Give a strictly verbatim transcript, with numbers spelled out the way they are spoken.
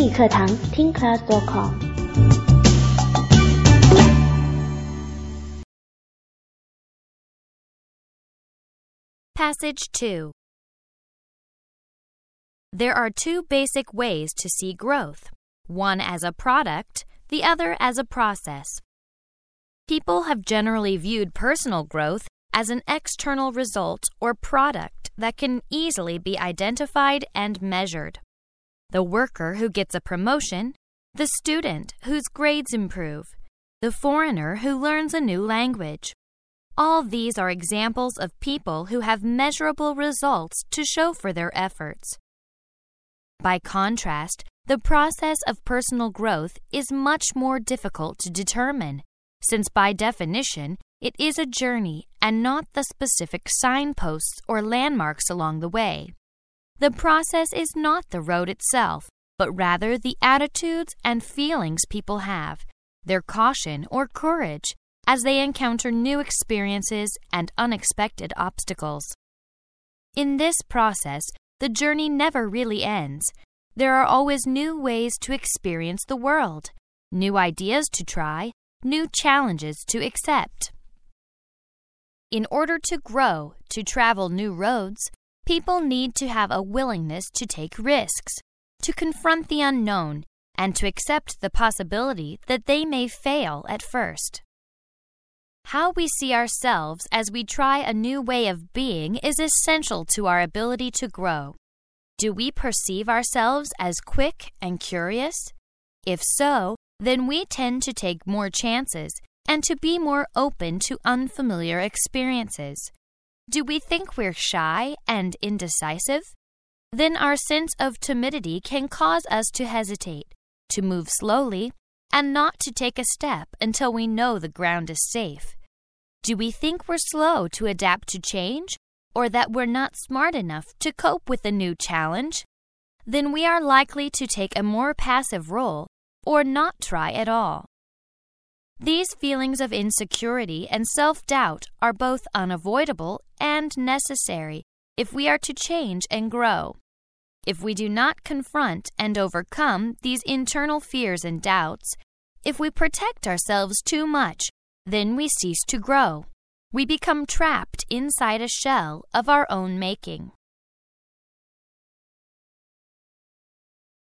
语课堂听 class dot com。 Passage two. There are two basic ways to see growth, one as a product, the other as a process. People have generally viewed personal growth as an external result or product that can easily be identified and measured. The worker who gets a promotion, the student whose grades improve, the foreigner who learns a new language. All these are examples of people who have measurable results to show for their efforts. By contrast, the process of personal growth is much more difficult to determine, since by definition, it is a journey and not the specific signposts or landmarks along the way. The process is not the road itself, but rather the attitudes and feelings people have, their caution or courage, as they encounter new experiences and unexpected obstacles. In this process, the journey never really ends. There are always new ways to experience the world, new ideas to try, new challenges to accept. In order to grow, to travel new roads, people need to have a willingness to take risks, to confront the unknown, and to accept the possibility that they may fail at first. How we see ourselves as we try a new way of being is essential to our ability to grow. Do we perceive ourselves as quick and curious? If so, then we tend to take more chances and to be more open to unfamiliar experiences. Do we think we're shy and indecisive? Then our sense of timidity can cause us to hesitate, to move slowly, and not to take a step until we know the ground is safe. Do we think we're slow to adapt to change, or that we're not smart enough to cope with a new challenge? Then we are likely to take a more passive role or not try at all. These feelings of insecurity and self-doubt are both unavoidable and necessary if we are to change and grow. If we do not confront and overcome these internal fears and doubts, if we protect ourselves too much, then we cease to grow. We become trapped inside a shell of our own making.